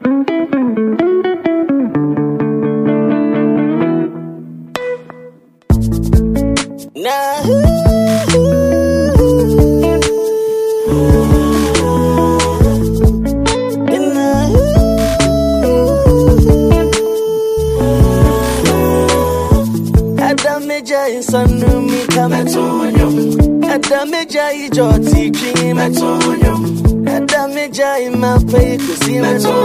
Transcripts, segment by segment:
Adameja ijoti dream Adameja ima pay kusi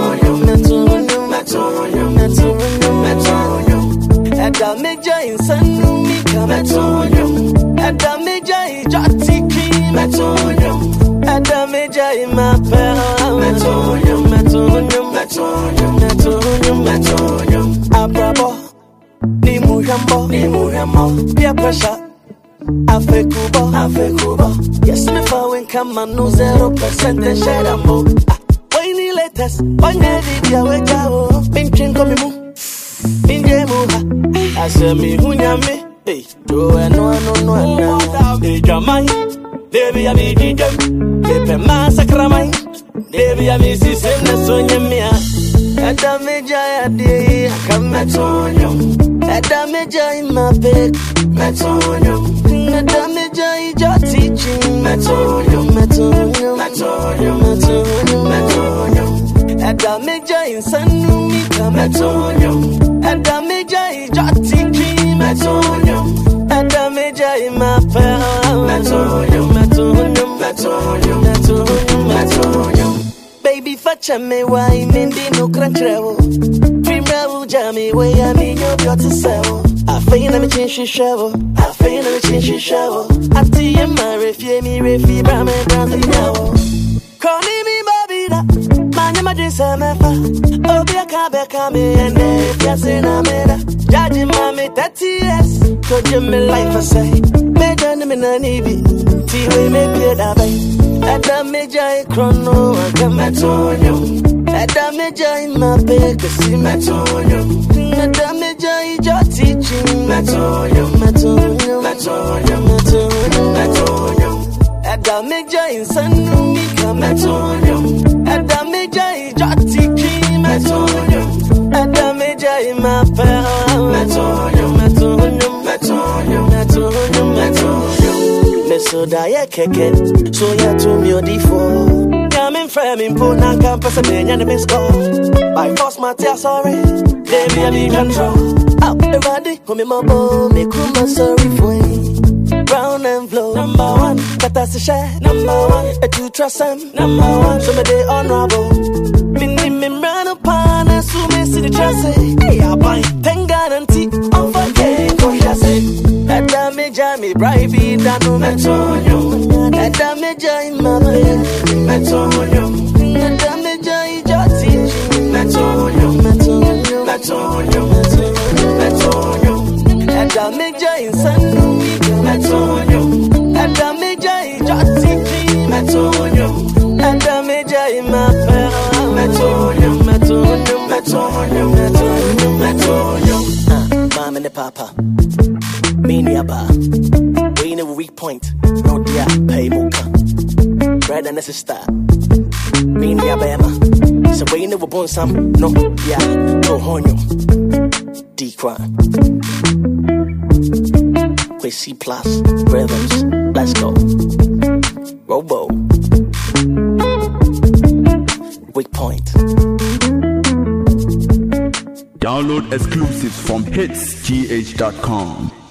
Adameja insanu mika Adameja ijoti dream Adameja ima pay Abrabo ni mujambo peer pressure Afekuba. Yes, me when come on no 0% and share a mo. Why ni latest? Why need ya weka o? Pinching come mu. Pinje mu ha. Ase mi hunya me. Hey, do no. Hey, jamai. Baby, I me di dem. Pepe massacre mai. Baby, I me si sem na sonya mia. Adameja ya de akametonyo. Adameja in my bed. Adameja ija teaching Metonyo Adameja insanu mika Adameja ija teaching Adameja ima Baby facha me wa imindi no kranchrewo Dream jami we ya mi nyo biote sewo I feel me change shovel. Ati yema refi brame brand now. Calling me babida, manya madrisa mefa. Obi akabeka me ende fiasena meda. Judging mommy 30 years, could me life I say. Meja me na nibi, tiwe me pieda bay. Adameja chrono akametonyo. Adameja in my bed, kasi metonyo. Adameja ija teaching Metonyo Adameja insanu mika Adameja ija teaching Metonyo Adameja ima Mesoda ye keke So ya to me odifo Yamin framing po na campus and then you miss call By force my tear sorry Baby I be control Everybody come in my bowl me kuma sorry for you Brown and flow number one That's a share number one A two trust them number one So me they honorable Me run upon and so me see the trust Hey I buy 10 guarantee on for game Adameja me bribe dano Metonyo Adameja in my bed Metonyo Adameja ija teaching Metonyo Adameja insanu Metonyo Adameja ija teaching Metonyo Adameja in my bed Metonyo Mom and the papa Mania bar, we in a weak point. No dia, pay mocha. Bread and sister. Mania bama. So we never born some. No, yeah, no honyo. D-crime. We C plus rhythms. Let's go. Robo. Weak point. Download exclusives from hitsgh.com.